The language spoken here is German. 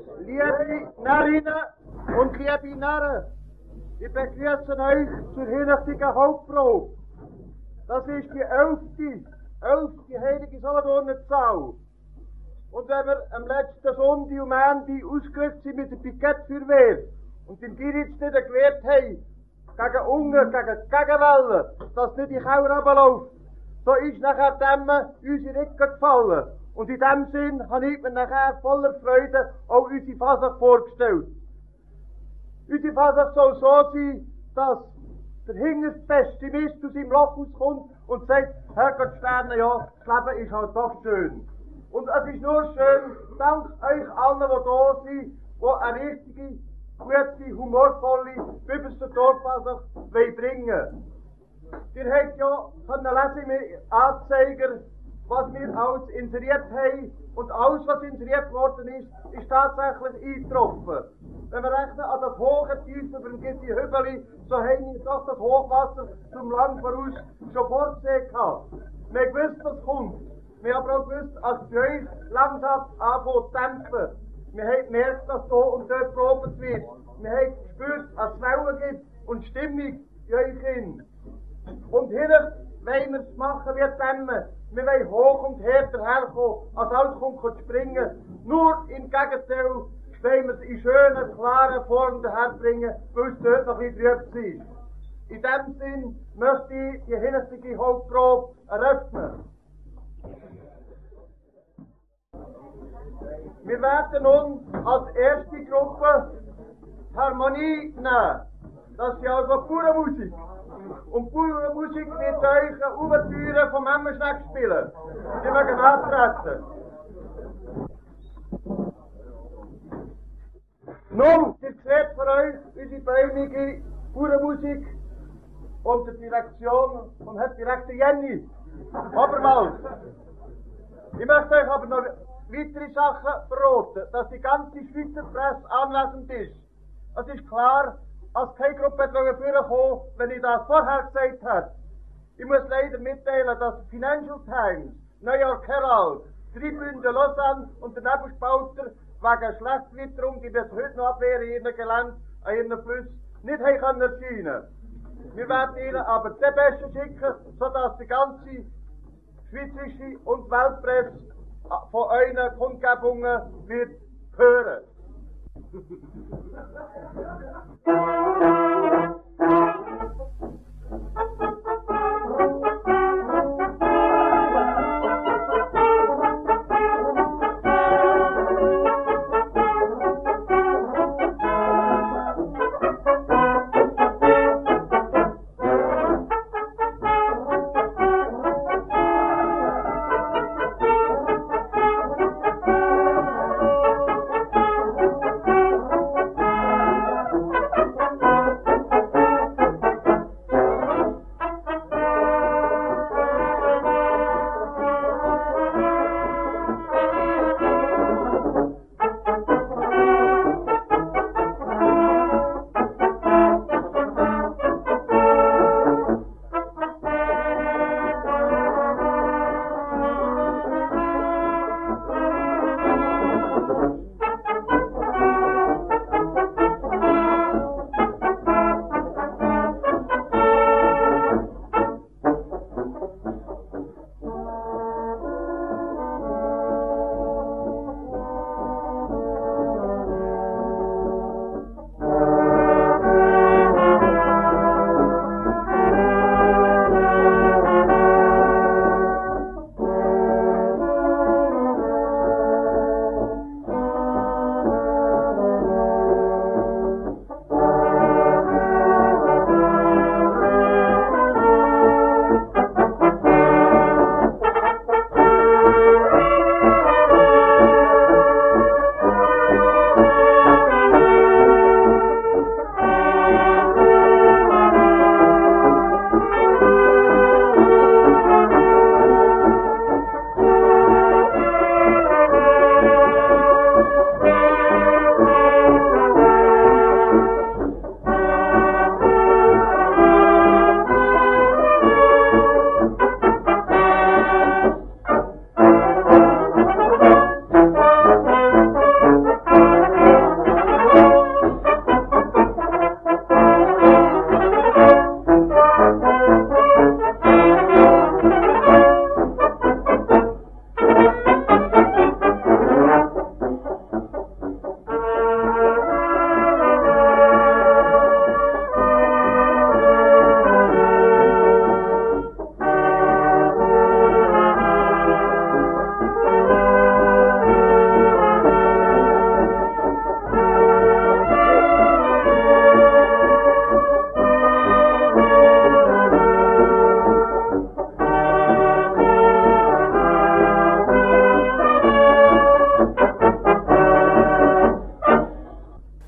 Liebe Narrinnen und liebe Narren, ich begrüße euch zur heuchtigen Hauptprobe. Das ist die 11. heilige Solothurner-Zahl. Und wenn wir am letzten Sonntag und Montag ausgerückt sind mit der Pikettfeuerwehr und im Giritz nicht gewehrt haben, gegen Ungarn, gegen Gegenwellen, dass nicht die Keller runterläuft, so ist nachher dem unsere Rücken gefallen. Und in dem Sinn habe ich mir nachher voller Freude auch unsere Fasnacht vorgestellt. Unsere Fasnacht soll so sein, dass der hinterste Pessimist aus seinem Loch rauskommt und sagt, Herrgott Sterne, ja, das Leben ist halt doch schön. Und es ist nur schön, dank euch allen, die da sind, die eine richtige, gute, humorvolle, biblische Dorffasnacht bringen wollen. Ihr habt ja lesen im Anzeiger, was wir alles inseriert haben, und alles, was inseriert worden ist tatsächlich eingetroffen. Wenn wir rechnen an das hohe Tief über dem Gitti Hübeli, so haben wir doch das Hochwasser zum Land voraus schon vorgesehen gehabt. Wir haben gewusst, dass es kommt. Wir haben aber auch gewusst, als bei euch langsam anfängt zu dämpfen. Wir haben gemerkt, dass hier und dort probiert wird. Wir haben gespürt, dass es Wellen gibt und Stimmung in euch hin. Und hinten wollen wir es machen wie Dämmen. Wir wollen hoch und her daherkommen, als alles kommt springen. Nur im Gegenteil wollen wir es in schöner, klaren Form daherbringen, weil es dort noch ein bisschen trüb ist. In diesem Sinn möchte ich die heutige Hauptprobe eröffnen. Wir werden nun als erste Gruppe Harmonie nehmen. Das ist also pure Musik. Und pure Musik wird euch eine Ouvertüre vom Hemmerschneck spielen. Die mögen antreten. Nun, ihr seht für euch unsere bäumige pure Musik unter Direktion von Herrn Direktor Jenny Oberwald. Ich möchte euch aber noch weitere Sachen verraten, dass die ganze Schweizer Presse anwesend ist. Es ist klar, als keine Gruppe vorkommen, wenn ich das vorher gesagt habe. Ich muss leider mitteilen, dass Financial Times, New York Herald, Tribune de Lausanne und der Nebelspalter wegen Schlechtwitterung, die bis heute noch abwehren in ihren Gelände, an ihren Flüssen, nicht haben erscheinen. Wir werden ihnen aber die Besten schicken, sodass die ganze schweizerische und Weltpresse von euren Kundgebungen wird hören.